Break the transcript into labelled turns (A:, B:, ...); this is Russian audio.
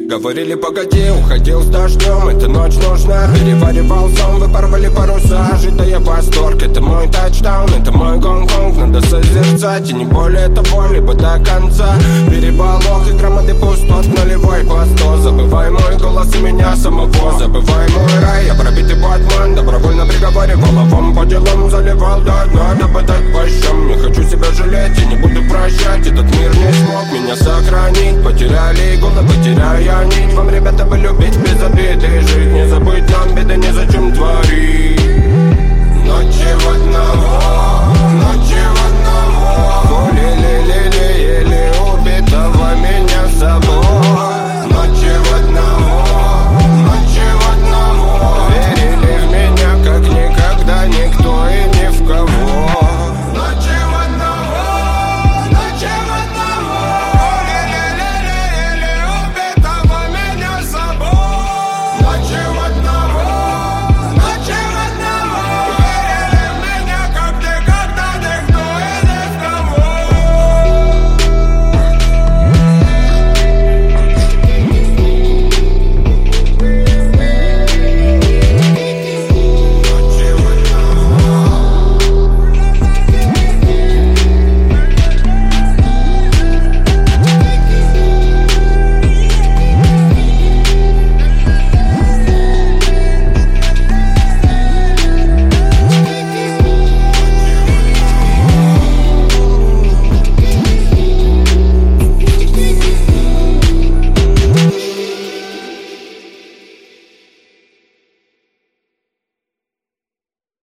A: Говорили, погоди, уходил с дождем, эта ночь нужна. Переваривал сон, вы порвали паруса. Ожидая восторг, это мой тачдаун, это мой Гонконг. Надо созерцать, и не более того, либо до конца. Переполох и громады пустот, нулевой по 100. Забывай мой голос и меня самого. Забывай мой рай, я пробитый Батман. Добровольно приговаривал, а вам по делам заливал до дна. Дабы дать по щам, не хочу себя жалеть и не буду прощать. Этот мир не смог меня сохранить. Потеряли головы, теряя нить. Вам, ребята, бы любить без обид и жить. Не забыть нам беды незачем творить. Ночи в одного, ночи в